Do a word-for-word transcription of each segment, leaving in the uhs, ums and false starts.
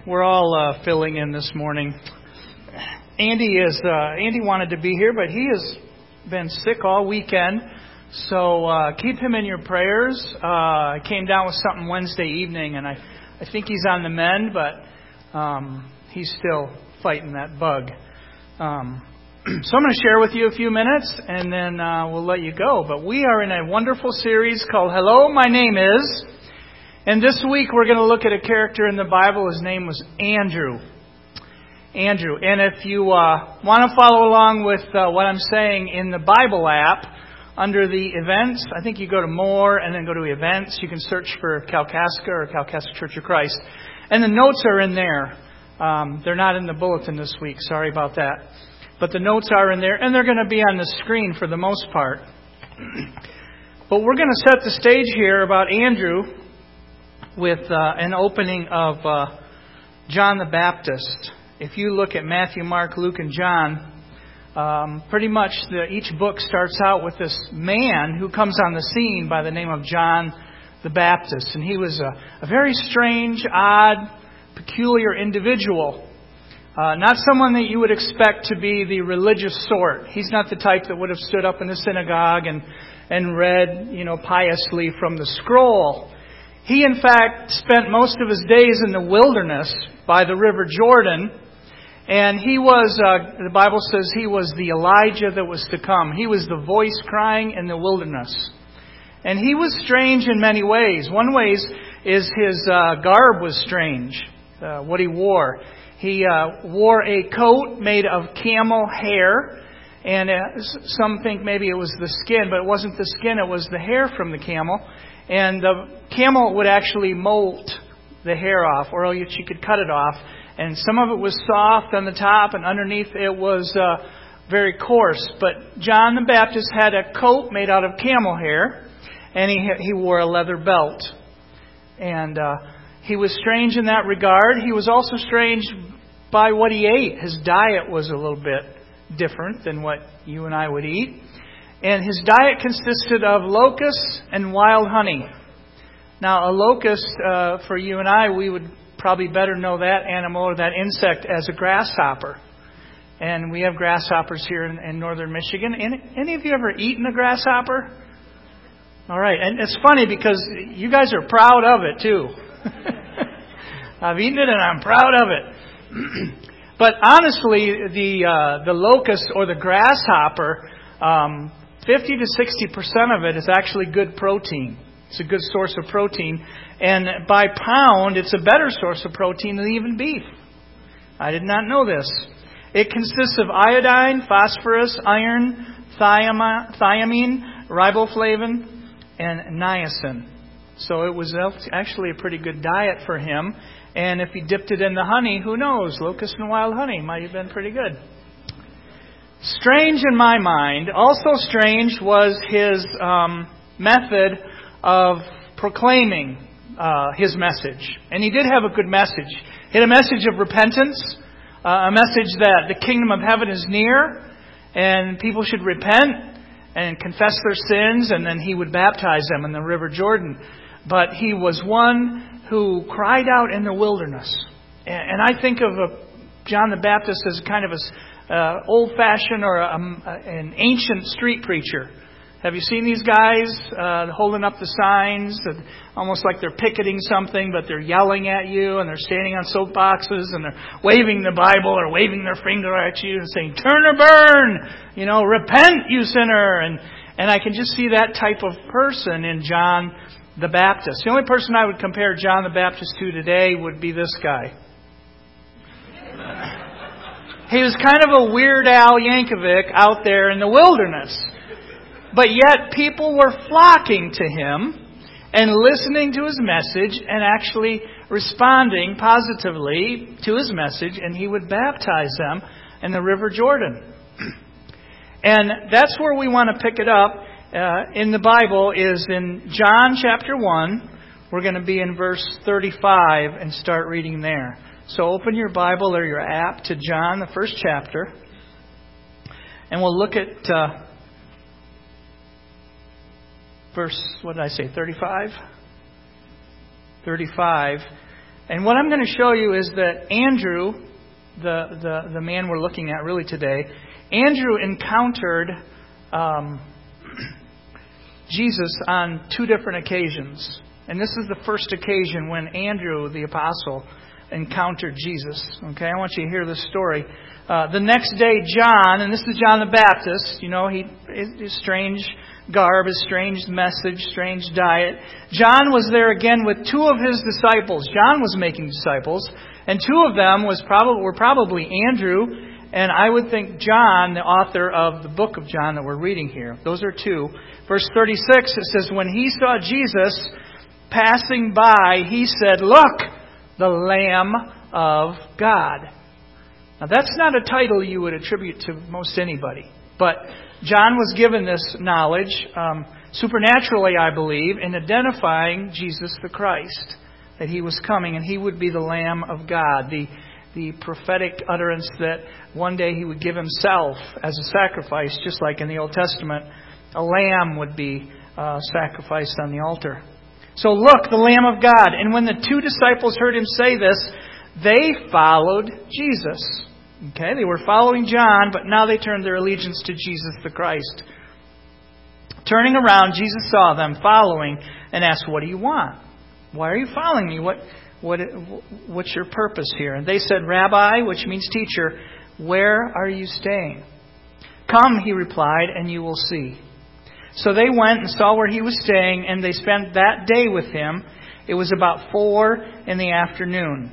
We're all uh, filling in this morning. Andy is uh, Andy wanted to be here, but he has been sick all weekend. So uh, keep him in your prayers. Uh, I came down with something Wednesday evening, and I, I think he's on the mend, but um, he's still fighting that bug. Um, so I'm going to share with you a few minutes, and then uh, we'll let you go. But we are in a wonderful series called Hello, My Name Is. And this week we're going to look at a character in the Bible. His name was Andrew. Andrew. And if you uh, want to follow along with uh, what I'm saying in the Bible app, under the events, I think you go to More and then go to Events. You can search for Kalkaska or Kalkaska Church of Christ. And the notes are in there. Um, they're not in the bulletin this week. Sorry about that. But the notes are in there, and they're going to be on the screen for the most part. But we're going to set the stage here about Andrew with uh, an opening of uh, John the Baptist. If you look at Matthew, Mark, Luke, and John, um, pretty much the, each book starts out with this man who comes on the scene by the name of John the Baptist. And he was a, a very strange, odd, peculiar individual. Uh, not someone that you would expect to be the religious sort. He's not the type that would have stood up in the synagogue and, and read, you know, piously from the scroll. He, in fact, spent most of his days in the wilderness by the River Jordan. And he was, uh, the Bible says he was the Elijah that was to come. He was the voice crying in the wilderness. And he was strange in many ways. One way is his uh, garb was strange, uh, what he wore. He uh, wore a coat made of camel hair. And uh, some think maybe it was the skin, but it wasn't the skin, it was the hair from the camel. And the camel would actually molt the hair off, or else you could cut it off. And some of it was soft on the top, and underneath it was uh, very coarse. But John the Baptist had a coat made out of camel hair, and he he wore a leather belt. And uh, he was strange in that regard. He was also strange by what he ate. His diet was a little bit different than what you and I would eat. And his diet consisted of locusts and wild honey. Now, a locust, uh, for you and I, we would probably better know that animal or that insect as a grasshopper. And we have grasshoppers here in, in northern Michigan. Any, any of you ever eaten a grasshopper? All right. And it's funny because you guys are proud of it, too. I've eaten it and I'm proud of it. But honestly, the uh, the locust or the grasshopper, um, fifty to sixty percent of it is actually good protein. It's a good source of protein. And by pound, it's a better source of protein than even beef. I did not know this. It consists of iodine, phosphorus, iron, thiamine, riboflavin, and niacin. So it was actually a pretty good diet for him. And if he dipped it in the honey, who knows? Locust and wild honey might have been pretty good. Strange in my mind. Also strange was his um, method of proclaiming uh, his message. And he did have a good message. He had a message of repentance, uh, a message that the kingdom of heaven is near, and people should repent and confess their sins, and then he would baptize them in the River Jordan. But he was one who cried out in the wilderness. And I think of a, John the Baptist as kind of a uh, old-fashioned or a, a, an ancient street preacher. Have you seen these guys uh, holding up the signs, almost like they're picketing something, but they're yelling at you, and they're standing on soapboxes, and they're waving the Bible or waving their finger at you and saying, "Turn or burn! You know, repent, you sinner!" And and I can just see that type of person in John the Baptist. The only person I would compare John the Baptist to today would be this guy. He was kind of a Weird Al Yankovic out there in the wilderness. But yet people were flocking to him and listening to his message and actually responding positively to his message, and he would baptize them in the River Jordan. And that's where we want to pick it up uh, in the Bible is in John chapter one. We're going to be in verse thirty-five and start reading there. So open your Bible or your app to John, the first chapter, and we'll look at Uh, Verse, what did I say, thirty-five? thirty-five. And what I'm going to show you is that Andrew, the, the, the man we're looking at really today, Andrew encountered um, Jesus on two different occasions. And this is the first occasion when Andrew, the apostle, encountered Jesus. Okay, I want you to hear this story. Uh, the next day, John, and this is John the Baptist, you know, he his strange garb, his strange message, strange diet. John was there again with two of his disciples. John was making disciples, and two of them was probably were probably Andrew, and I would think John, the author of the book of John that we're reading here. Those are two. Verse thirty-six, it says, when he saw Jesus passing by, he said, "Look, the Lamb of God." Now, that's not a title you would attribute to most anybody. But John was given this knowledge, um, supernaturally, I believe, in identifying Jesus the Christ, that he was coming and he would be the Lamb of God, the, the prophetic utterance that one day he would give himself as a sacrifice, just like in the Old Testament, a lamb would be uh, sacrificed on the altar. So look, the Lamb of God. And when the two disciples heard him say this, they followed Jesus. Okay, they were following John, but now they turned their allegiance to Jesus the Christ. Turning around, Jesus saw them following and asked, "What do you want? Why are you following me? What, what, what's your purpose here?" And they said, "Rabbi," which means teacher, "where are you staying?" "Come," he replied, "and you will see." So they went and saw where he was staying, and they spent that day with him. It was about four in the afternoon.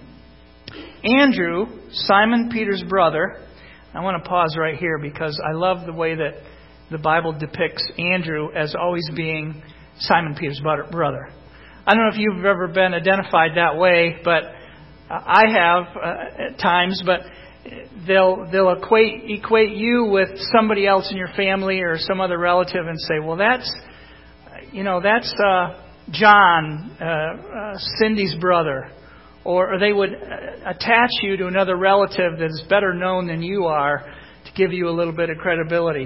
Andrew, Simon Peter's brother, I want to pause right here because I love the way that the Bible depicts Andrew as always being Simon Peter's brother. I don't know if you've ever been identified that way, but I have uh, at times, but they'll they'll equate equate you with somebody else in your family or some other relative and say, well, that's, you know, that's uh, John, uh, uh, Cindy's brother. Or, or they would attach you to another relative that is better known than you are to give you a little bit of credibility.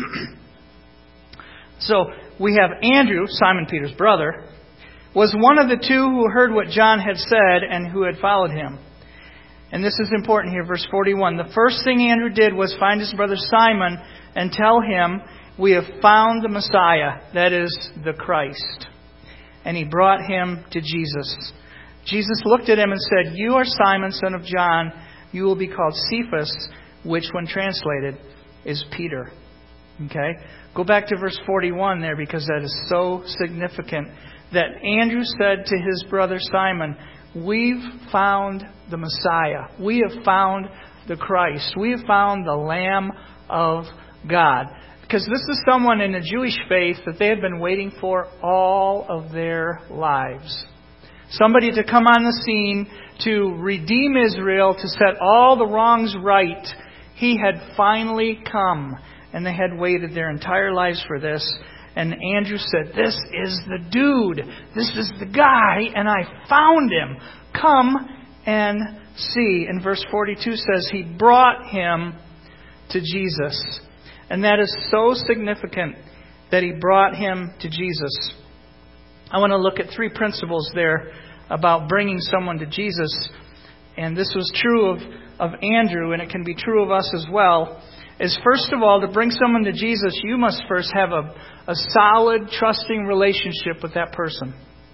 So we have Andrew, Simon Peter's brother, was one of the two who heard what John had said and who had followed him. And this is important here, verse forty-one. The first thing Andrew did was find his brother Simon and tell him, "We have found the Messiah," that is, the Christ. And he brought him to Jesus. Jesus looked at him and said, "You are Simon, son of John. You will be called Cephas," which, when translated, is Peter. Okay? Go back to verse forty-one there because that is so significant. That Andrew said to his brother Simon, "We've found the Messiah. We have found the Christ. We have found the Lamb of God." Because this is someone in the Jewish faith that they had been waiting for all of their lives. Somebody to come on the scene to redeem Israel, to set all the wrongs right. He had finally come, and they had waited their entire lives for this. And Andrew said, "This is the dude. This is the guy, and I found him. Come and see." And verse forty-two says, he brought him to Jesus. And that is so significant that he brought him to Jesus. I want to look at three principles there about bringing someone to Jesus. And this was true of, of Andrew, and it can be true of us as well. Is first of all, to bring someone to Jesus, you must first have a, a solid, trusting relationship with that person.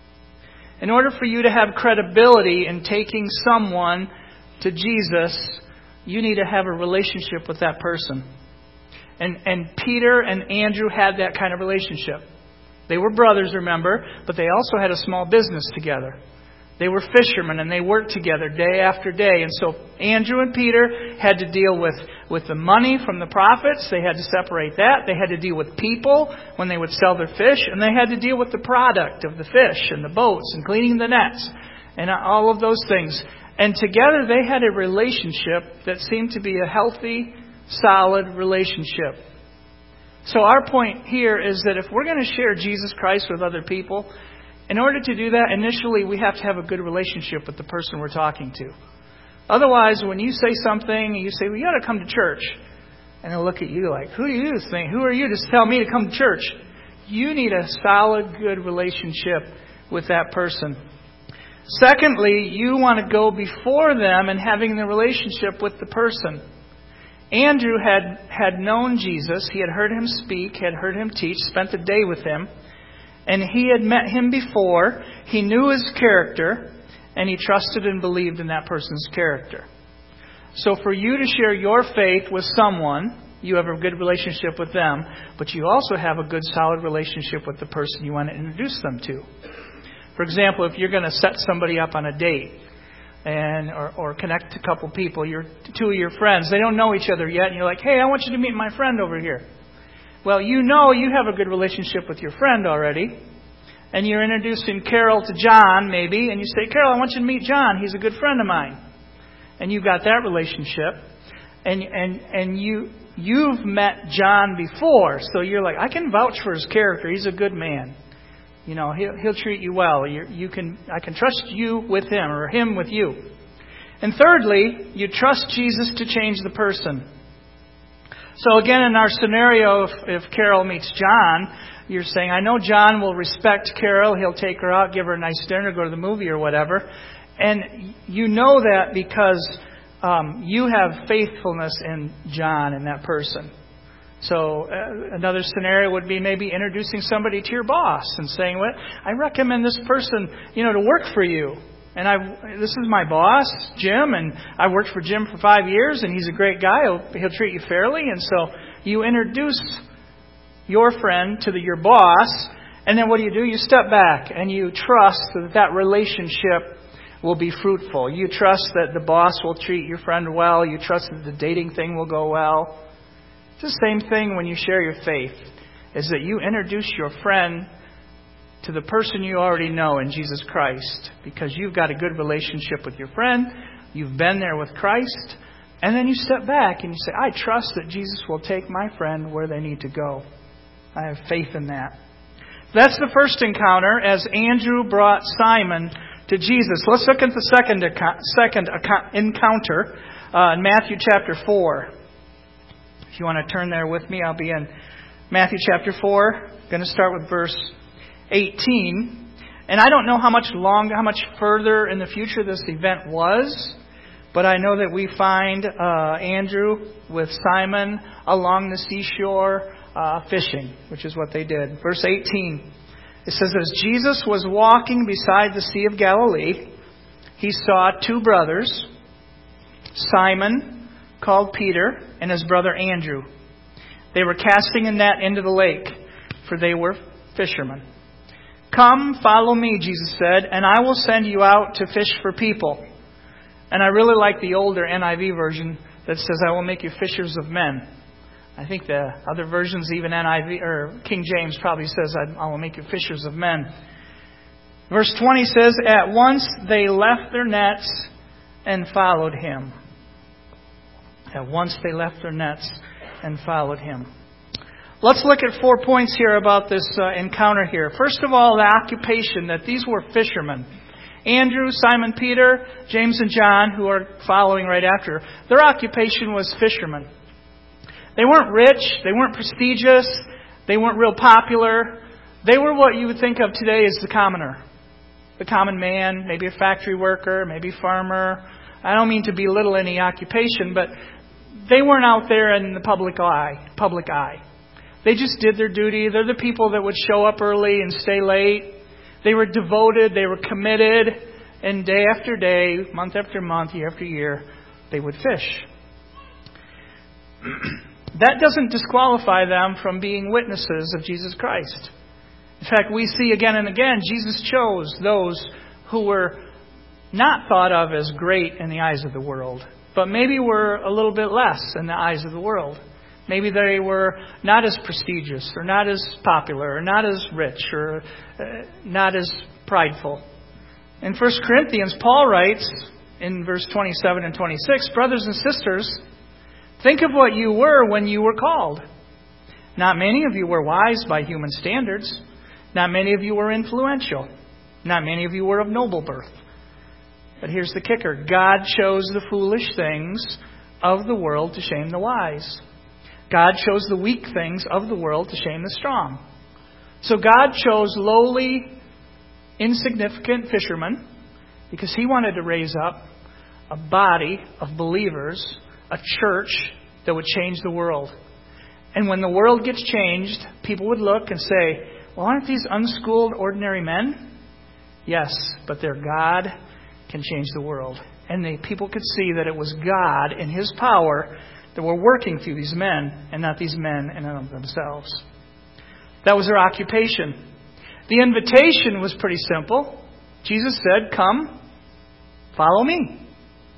In order for you to have credibility in taking someone to Jesus, you need to have a relationship with that person. And, and Peter and Andrew had that kind of relationship. They were brothers, remember, but they also had a small business together. They were fishermen and they worked together day after day. And so Andrew and Peter had to deal with, with the money from the prophets. They had to separate that. They had to deal with people when they would sell their fish. And they had to deal with the product of the fish and the boats and cleaning the nets and all of those things. And together they had a relationship that seemed to be a healthy, solid relationship. So our point here is that if we're going to share Jesus Christ with other people, in order to do that, initially we have to have a good relationship with the person we're talking to. Otherwise, when you say something and you say, "Well, you got to come to church," and they'll look at you like, "Who do you think? Who are you to tell me to come to church?" You need a solid, good relationship with that person. Secondly, you want to go before them and having the relationship with the person. Andrew had, had known Jesus. He had heard him speak, had heard him teach, spent a day with him. And he had met him before. He knew his character, and he trusted and believed in that person's character. So for you to share your faith with someone, you have a good relationship with them, but you also have a good, solid relationship with the person you want to introduce them to. For example, if you're going to set somebody up on a date, and or, or connect a couple people, you're two of your friends, they don't know each other yet, and you're like, hey, I want you to meet my friend over here. Well, you know you have a good relationship with your friend already, and you're introducing Carol to John, maybe, and you say, Carol, I want you to meet John. He's a good friend of mine. And you've got that relationship, and and and you you've met John before, so you're like, I can vouch for his character. He's a good man. You know, he'll, he'll treat you well. You, you can, I can trust you with him or him with you. And thirdly, you trust Jesus to change the person. So again, in our scenario, if, if Carol meets John, you're saying, I know John will respect Carol. He'll take her out, give her a nice dinner, go to the movie or whatever. And you know that because um, you have faithfulness in John and that person. So uh, another scenario would be maybe introducing somebody to your boss and saying, "What I recommend this person, you know, to work for you. And I, this is my boss, Jim, and I worked for Jim for five years, and he's a great guy. He'll, he'll treat you fairly." And so you introduce your friend to the, your boss, and then what do you do? You step back and you trust that that relationship will be fruitful. You trust that the boss will treat your friend well. You trust that the dating thing will go well. It's the same thing when you share your faith, is that you introduce your friend to the person you already know in Jesus Christ, because you've got a good relationship with your friend, you've been there with Christ, and then you step back and you say, I trust that Jesus will take my friend where they need to go. I have faith in that. That's the first encounter as Andrew brought Simon to Jesus. Let's look at the second, second encounter uh, in Matthew chapter four. If you want to turn there with me, I'll be in Matthew chapter four. I'm going to start with verse eighteen. And I don't know how much longer, how much further in the future this event was, but I know that we find uh, Andrew with Simon along the seashore uh, fishing, which is what they did. Verse eighteen. It says, as Jesus was walking beside the Sea of Galilee, he saw two brothers, Simon, called Peter, and his brother Andrew. They were casting a net into the lake, for they were fishermen. Come, follow me, Jesus said, and I will send you out to fish for people. And I really like the older N I V version that says, I will make you fishers of men. I think the other versions, even N I V or King James, probably says, I will make you fishers of men. Verse twenty says, at once they left their nets and followed him. At once they left their nets and followed him. Let's look at four points here about this uh, encounter here. First of all, the occupation, that these were fishermen. Andrew, Simon Peter, James and John, who are following right after, their occupation was fishermen. They weren't rich, they weren't prestigious, they weren't real popular. They were what you would think of today as the commoner. The common man, maybe a factory worker, maybe a farmer. I don't mean to belittle any occupation, but they weren't out there in the public eye. Public eye. They just did their duty. They're the people that would show up early and stay late. They were devoted. They were committed. And day after day, month after month, year after year, they would fish. That doesn't disqualify them from being witnesses of Jesus Christ. In fact, we see again and again, Jesus chose those who were not thought of as great in the eyes of the world, but maybe were a little bit less in the eyes of the world. Maybe they were not as prestigious, or not as popular, or not as rich, or uh, not as prideful. In First Corinthians, Paul writes in verse twenty-seven and twenty-six, brothers and sisters, think of what you were when you were called. Not many of you were wise by human standards. Not many of you were influential. Not many of you were of noble birth. But here's the kicker. God chose the foolish things of the world to shame the wise. God chose the weak things of the world to shame the strong. So God chose lowly, insignificant fishermen, because He wanted to raise up a body of believers, a church that would change the world. And when the world gets changed, people would look and say, well, aren't these unschooled, ordinary men? Yes, but their God can change the world. And the people could see that it was God and His power that were working through these men, and not these men in and of themselves. That was their occupation. The invitation was pretty simple. Jesus said, come, follow me.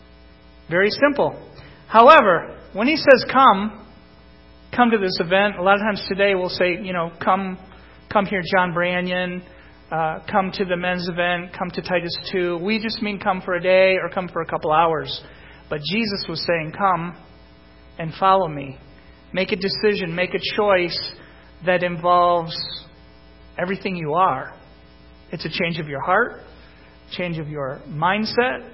Very simple. However, when He says come, come to this event, a lot of times today we'll say, you know, come come here, John Branyan, uh, come to the men's event, come to Titus two. We just mean come for a day or come for a couple hours. But Jesus was saying, come and follow me. Make a decision, make a choice that involves everything you are. It's a change of your heart, change of your mindset.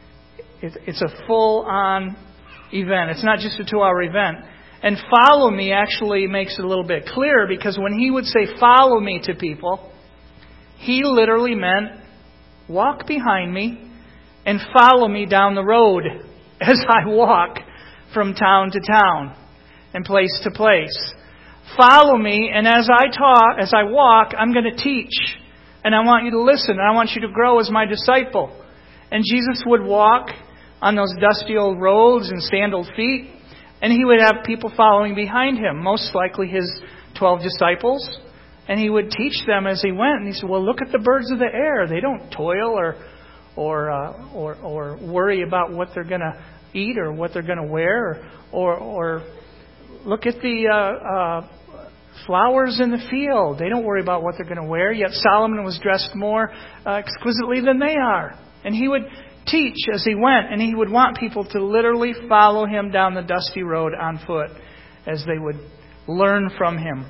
It's a full-on event. It's not just a two-hour event. And follow me actually makes it a little bit clearer, because when He would say follow me to people, He literally meant walk behind me and follow me down the road as I walk from town to town and place to place. Follow me, and as I talk, as I walk, I'm going to teach. And I want you to listen, and I want you to grow as my disciple. And Jesus would walk on those dusty old roads and sandaled feet, and He would have people following behind Him, most likely His twelve disciples. And He would teach them as He went. And He said, well, look at the birds of the air. They don't toil or or uh, or, or worry about what they're going to eat or what they're going to wear. Or, or, or look at the uh, uh, flowers in the field. They don't worry about what they're going to wear. Yet Solomon was dressed more uh, exquisitely than they are. And He would teach as He went, and He would want people to literally follow Him down the dusty road on foot as they would learn from Him.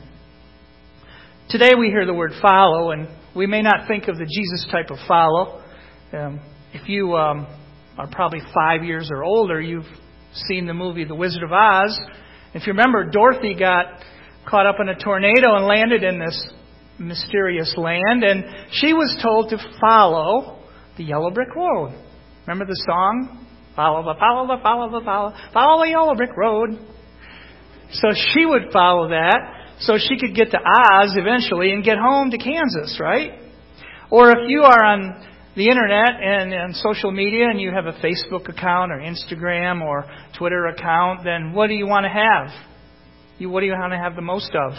Today we hear the word follow, and we may not think of the Jesus type of follow. Um, if you um, are probably five years or older, you've seen the movie The Wizard of Oz. If you remember, Dorothy got caught up in a tornado and landed in this mysterious land, and she was told to follow the yellow brick road. Remember the song? Follow the, follow the, follow the, follow, follow the yellow brick road. So she would follow that so she could get to Oz eventually and get home to Kansas, right? Or if you are on the internet and on social media and you have a Facebook account or Instagram or Twitter account, then what do you want to have? You, what do you want to have the most of?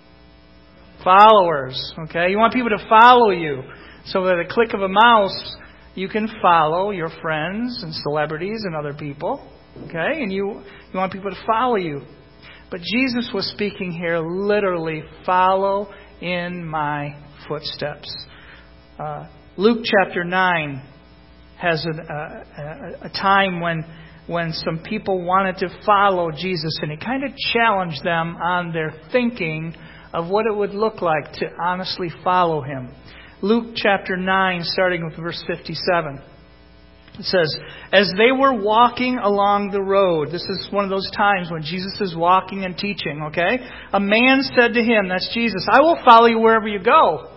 Followers, okay? You want people to follow you. So at a click of a mouse, you can follow your friends and celebrities and other people, okay? And you, you want people to follow you. But Jesus was speaking here literally, follow in my footsteps. Uh, Luke chapter nine has an, uh, a, a time when when some people wanted to follow Jesus, and He kind of challenged them on their thinking of what it would look like to honestly follow Him. Luke chapter nine, starting with verse fifty-seven. It says, as they were walking along the road, this is one of those times when Jesus is walking and teaching, okay? A man said to Him, that's Jesus, I will follow you wherever you go.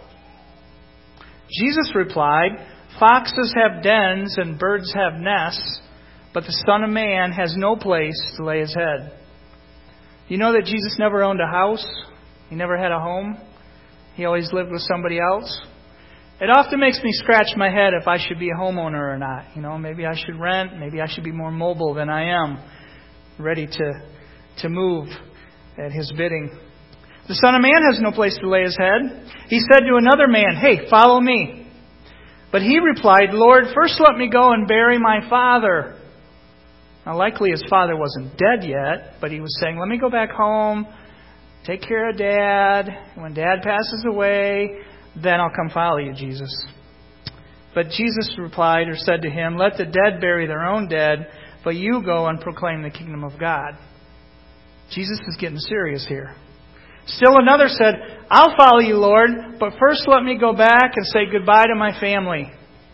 Jesus replied, foxes have dens and birds have nests, but the Son of Man has no place to lay His head. You know that Jesus never owned a house? He never had a home? He always lived with somebody else? It often makes me scratch my head if I should be a homeowner or not. You know, maybe I should rent. Maybe I should be more mobile than I am, ready to to move at His bidding. The Son of Man has no place to lay His head. He said to another man, hey, follow me. But he replied, Lord, first let me go and bury my father. Now, likely his father wasn't dead yet, but he was saying, let me go back home, take care of Dad. When Dad passes away, then I'll come follow you, Jesus. But Jesus replied or said to him, let the dead bury their own dead, but you go and proclaim the kingdom of God. Jesus is getting serious here. Still another said, I'll follow you, Lord, but first let me go back and say goodbye to my family.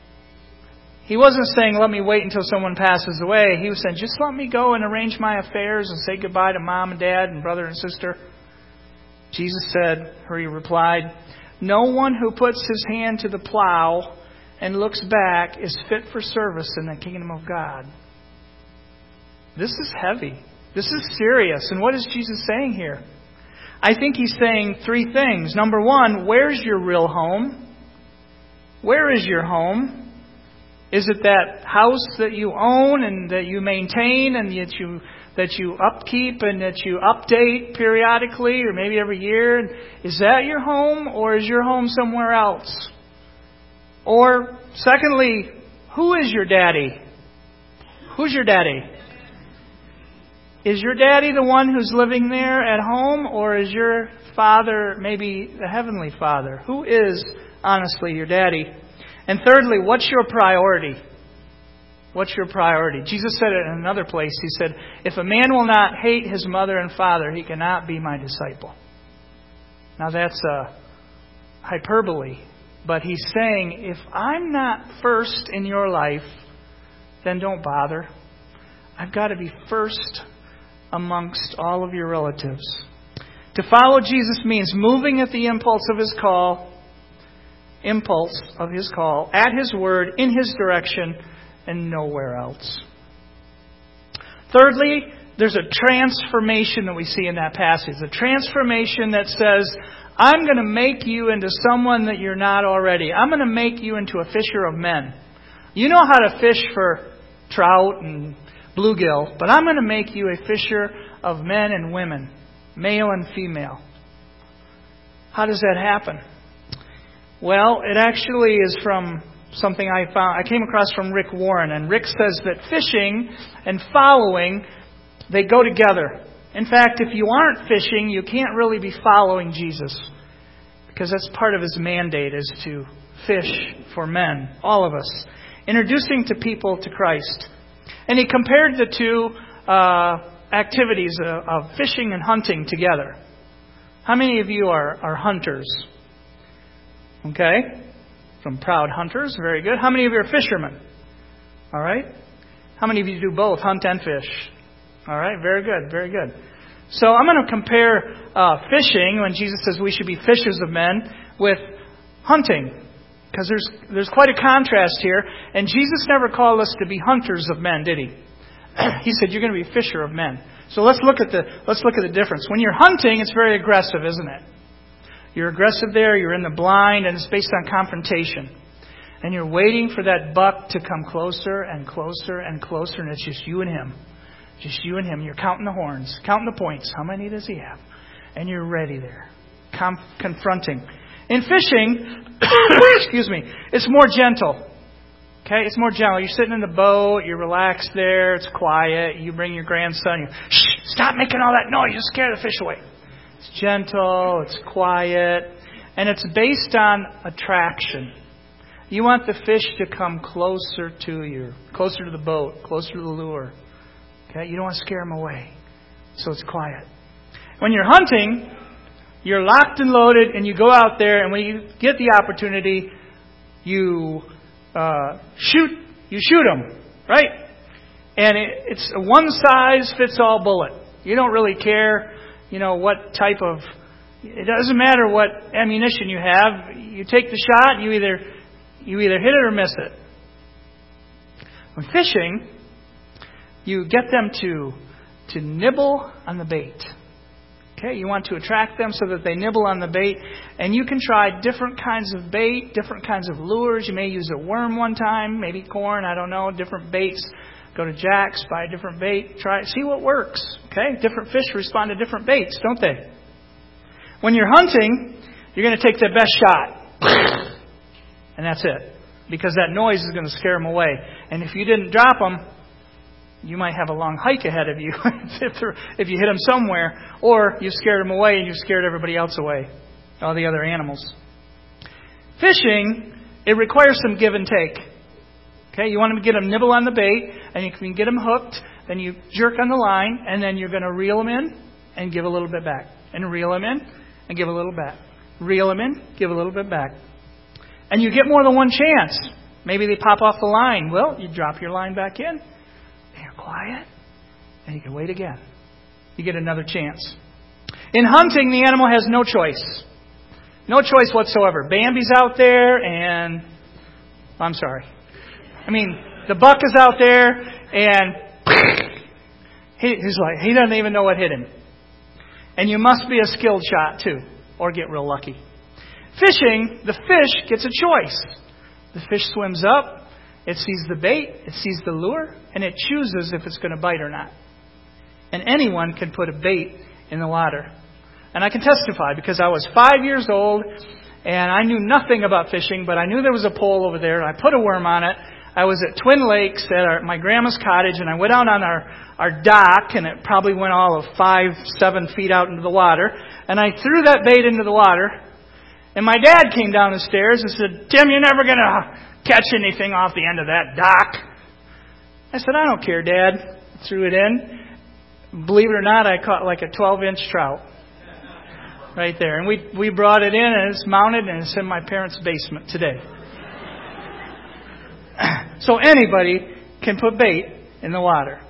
He wasn't saying, let me wait until someone passes away. He was saying, just let me go and arrange my affairs and say goodbye to mom and dad and brother and sister. Jesus said, or He replied, no one who puts his hand to the plow and looks back is fit for service in the kingdom of God. This is heavy. This is serious. And what is Jesus saying here? I think He's saying three things. Number one, where's your real home? Where is your home? Is it that house that you own and that you maintain and that you that you upkeep and that you update periodically or maybe every year? Is that your home, or is your home somewhere else? Or secondly, who is your daddy? Who's your daddy? Is your daddy the one who's living there at home, or is your father maybe the heavenly Father? Who is honestly your daddy? And thirdly, what's your priority? What's your priority? Jesus said it in another place. He said, if a man will not hate his mother and father, he cannot be my disciple. Now that's a hyperbole. But He's saying, if I'm not first in your life, then don't bother. I've got to be first amongst all of your relatives. To follow Jesus means moving at the impulse of His call, impulse of His call, at His word, in His direction, and nowhere else. Thirdly, there's a transformation that we see in that passage. A transformation that says, I'm going to make you into someone that you're not already. I'm going to make you into a fisher of men. You know how to fish for trout and bluegill, but I'm going to make you a fisher of men and women, male and female. How does that happen? Well, it actually is from something I found. I came across from Rick Warren, and Rick says that fishing and following, they go together. In fact, if you aren't fishing, you can't really be following Jesus, because that's part of His mandate, is to fish for men, all of us, introducing to people to Christ. And he compared the two uh, activities of, of fishing and hunting together. How many of you are, are hunters? Okay? Some proud hunters. Very good. How many of you are fishermen? All right. How many of you do both, hunt and fish? All right. Very good. Very good. So I'm going to compare uh, fishing, when Jesus says we should be fishers of men, with hunting. Because there's there's quite a contrast here. And Jesus never called us to be hunters of men, did He? He said you're going to be a fisher of men. So let's look at the let's look at the difference. When you're hunting, it's very aggressive, isn't it? You're aggressive there, you're in the blind, and it's based on confrontation. And you're waiting for that buck to come closer and closer and closer, and it's just you and him. Just you and him. You're counting the horns, counting the points. How many does he have? And you're ready there. Com- confronting. In fishing, excuse me, it's more gentle. Okay, it's more gentle. You're sitting in the boat, you're relaxed there, it's quiet. You bring your grandson, you shh, stop making all that noise, you scare the fish away. It's gentle, it's quiet, and it's based on attraction. You want the fish to come closer to you, closer to the boat, closer to the lure. Okay, you don't want to scare them away, so it's quiet. When you're hunting, you're locked and loaded, and you go out there, and when you get the opportunity, you uh, shoot. You shoot them, right? And it, it's a one-size-fits-all bullet. You don't really care, you know, what type of. It doesn't matter what ammunition you have. You take the shot, and you either you either hit it or miss it. When fishing, you get them to to nibble on the bait. Okay, you want to attract them so that they nibble on the bait. And you can try different kinds of bait, different kinds of lures. You may use a worm one time, maybe corn, I don't know, different baits. Go to Jack's, buy a different bait, try it, see what works. Okay, different fish respond to different baits, don't they? When you're hunting, you're going to take the best shot. And that's it. Because that noise is going to scare them away. And if you didn't drop them, you might have a long hike ahead of you if, if you hit them somewhere, or you've scared them away and you've scared everybody else away, all the other animals. Fishing, it requires some give and take. Okay, you want to get them nibble on the bait, and you can get them hooked, then you jerk on the line, and then you're going to reel them in and give a little bit back, and reel them in and give a little back, reel them in, give a little bit back, and you get more than one chance. Maybe they pop off the line. Well, you drop your line back in. You're quiet, and you can wait again. You get another chance. In hunting, the animal has no choice. No choice whatsoever. Bambi's out there, and I'm sorry. I mean, the buck is out there, and he, he's like, he doesn't even know what hit him. And you must be a skilled shot, too, or get real lucky. Fishing, the fish gets a choice. The fish swims up, it sees the bait, it sees the lure, and it chooses if it's going to bite or not. And anyone can put a bait in the water. And I can testify because I was five years old and I knew nothing about fishing, but I knew there was a pole over there and I put a worm on it. I was at Twin Lakes at our, my grandma's cottage, and I went out on our, our dock, and it probably went all of five, seven feet out into the water. And I threw that bait into the water, and my dad came down the stairs and said, "Tim, you're never going to catch anything off the end of that dock." I said, "I don't care, Dad." Threw it in. Believe it or not, I caught like a twelve-inch trout right there. And we, we brought it in, and it's mounted, and it's in my parents' basement today. So anybody can put bait in the water.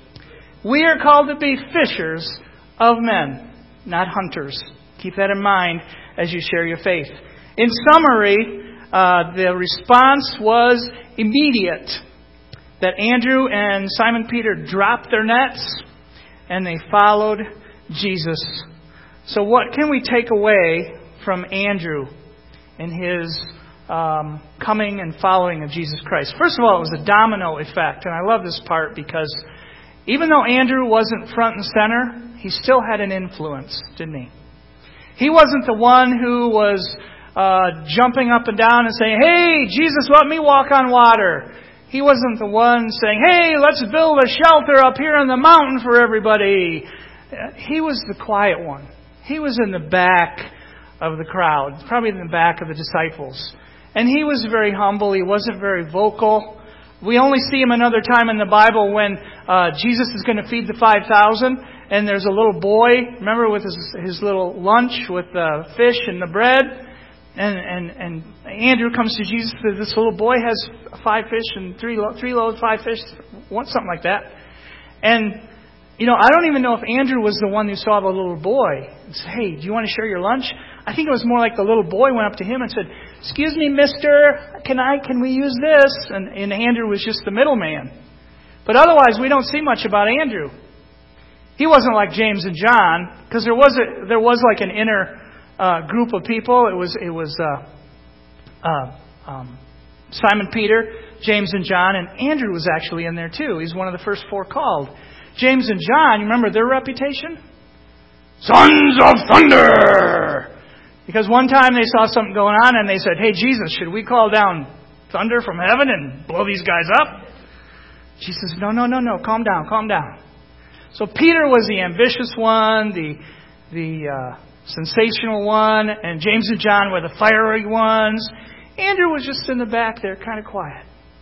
We are called to be fishers of men, not hunters. Keep that in mind as you share your faith. In summary, uh, the response was immediate. That Andrew and Simon Peter dropped their nets and they followed Jesus. So what can we take away from Andrew and his Um, coming and following of Jesus Christ? First of all, it was a domino effect. And I love this part because even though Andrew wasn't front and center, he still had an influence, didn't he? He wasn't the one who was uh, jumping up and down and saying, "Hey, Jesus, let me walk on water." He wasn't the one saying, "Hey, let's build a shelter up here on the mountain for everybody." He was the quiet one. He was in the back of the crowd, probably in the back of the disciples. And he was very humble. He wasn't very vocal. We only see him another time in the Bible when uh, Jesus is going to feed the five thousand. And there's a little boy, remember, with his, his little lunch with the fish and the bread. And, and, and Andrew comes to Jesus. This little boy has five fish and three, three loaves, five fish, something like that. And, you know, I don't even know if Andrew was the one who saw the little boy and said, "Hey, do you want to share your lunch?" I think it was more like the little boy went up to him and said, "Excuse me, mister, can I, can we use this?" And, and Andrew was just the middleman. But otherwise, we don't see much about Andrew. He wasn't like James and John, because there was a, there was like an inner uh, group of people. It was it was uh, uh, um, Simon Peter, James and John, and Andrew was actually in there too. He's one of the first four called. James and John, you remember their reputation? Sons of thunder! Because one time they saw something going on and they said, "Hey, Jesus, should we call down thunder from heaven and blow these guys up?" Jesus says, no, no, no, no, calm down, calm down. So Peter was the ambitious one, the the uh, sensational one, and James and John were the fiery ones. Andrew was just in the back there, kind of quiet.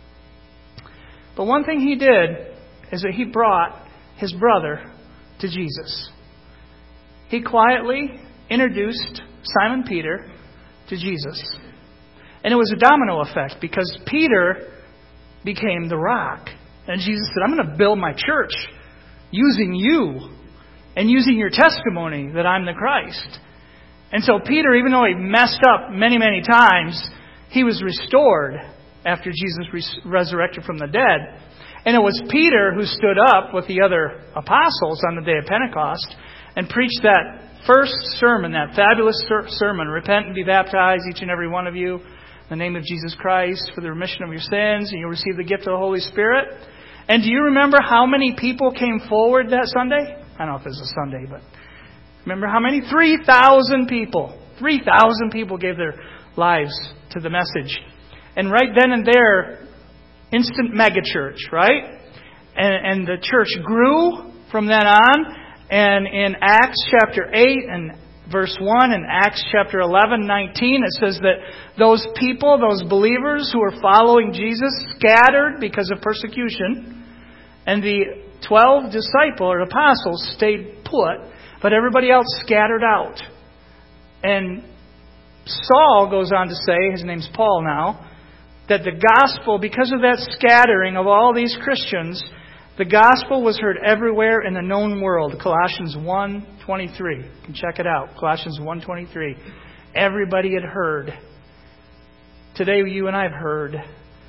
But one thing he did is that he brought his brother to Jesus. He quietly introduced Simon Peter to Jesus. And it was a domino effect because Peter became the rock. And Jesus said, "I'm going to build my church using you and using your testimony that I'm the Christ." And so Peter, even though he messed up many, many times, he was restored after Jesus res- resurrected from the dead. And it was Peter who stood up with the other apostles on the day of Pentecost and preached that first sermon, that fabulous ser- sermon, "Repent and be baptized, each and every one of you, in the name of Jesus Christ, for the remission of your sins, and you'll receive the gift of the Holy Spirit." And do you remember how many people came forward that Sunday? I don't know if it was a Sunday, but remember how many? three thousand people. three thousand people gave their lives to the message. And right then and there, instant megachurch, right? And, and the church grew from then on. And in Acts chapter eight and verse one and Acts chapter eleven, nineteen, it says that those people, those believers who were following Jesus, scattered because of persecution. And the twelve disciples or apostles stayed put, but everybody else scattered out. And Saul goes on to say, his name's Paul now, that the gospel, because of that scattering of all these Christians, the gospel was heard everywhere in the known world. Colossians one twenty-three. You can check it out. Colossians one twenty-three. Everybody had heard. Today you and I have heard.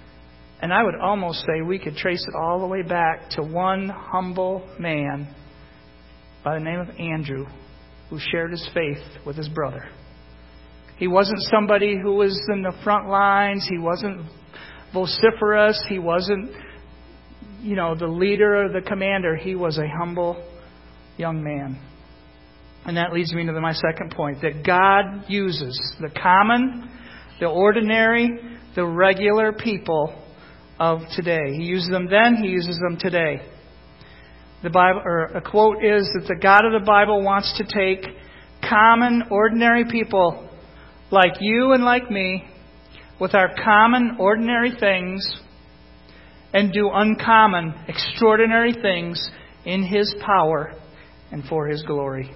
And I would almost say we could trace it all the way back to one humble man by the name of Andrew, who shared his faith with his brother. He wasn't somebody who was in the front lines. He wasn't vociferous. He wasn't, you know, the leader or the commander. He was a humble young man. And that leads me to my second point, that God uses the common, the ordinary, the regular people of today. He used them then, He uses them today. The Bible, or a quote is that the God of the Bible wants to take common, ordinary people like you and like me, with our common, ordinary things, and do uncommon, extraordinary things in His power and for His glory.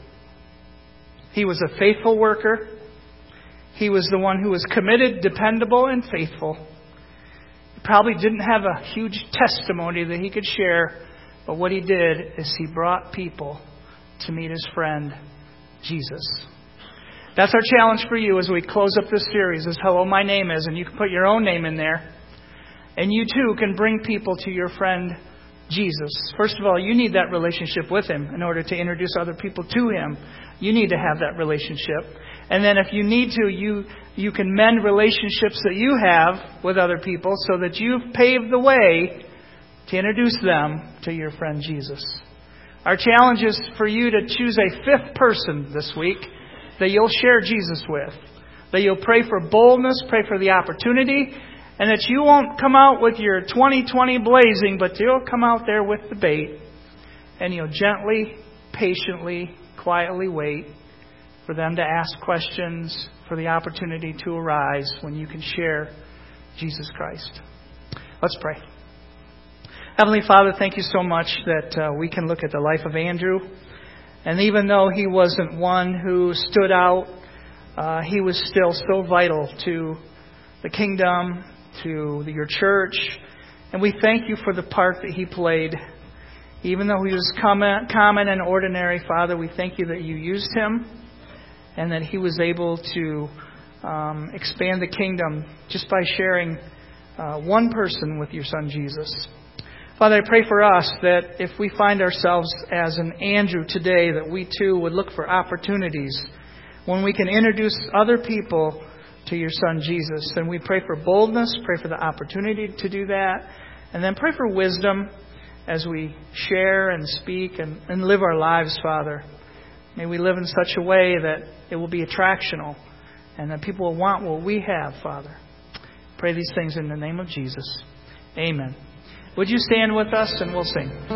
He was a faithful worker. He was the one who was committed, dependable, and faithful. He probably didn't have a huge testimony that he could share, but what he did is he brought people to meet his friend, Jesus. That's our challenge for you as we close up this series, is Hello, My Name Is, and you can put your own name in there. And you too can bring people to your friend, Jesus. First of all, you need that relationship with Him in order to introduce other people to Him. You need to have that relationship. And then if you need to, you you can mend relationships that you have with other people so that you've paved the way to introduce them to your friend Jesus. Our challenge is for you to choose a fifth person this week that you'll share Jesus with. That you'll pray for boldness, pray for the opportunity, and that you won't come out with your twenty twenty blazing, but you'll come out there with the bait, and you'll gently, patiently, quietly wait for them to ask questions, for the opportunity to arise when you can share Jesus Christ. Let's pray. Heavenly Father, thank you so much that uh, we can look at the life of Andrew. And even though he wasn't one who stood out, uh, he was still so vital to the kingdom, to the, your church. And we thank you for the part that he played. Even though he was common, common and ordinary, Father, we thank you that you used him and that he was able to um, expand the kingdom just by sharing uh, one person with your Son, Jesus. Father, I pray for us that if we find ourselves as an Andrew today, that we too would look for opportunities when we can introduce other people to your Son, Jesus. And we pray for boldness, pray for the opportunity to do that, and then pray for wisdom as we share and speak and, and live our lives, Father. May we live in such a way that it will be attractional and that people will want what we have, Father. Pray these things in the name of Jesus. Amen. Would you stand with us and we'll sing?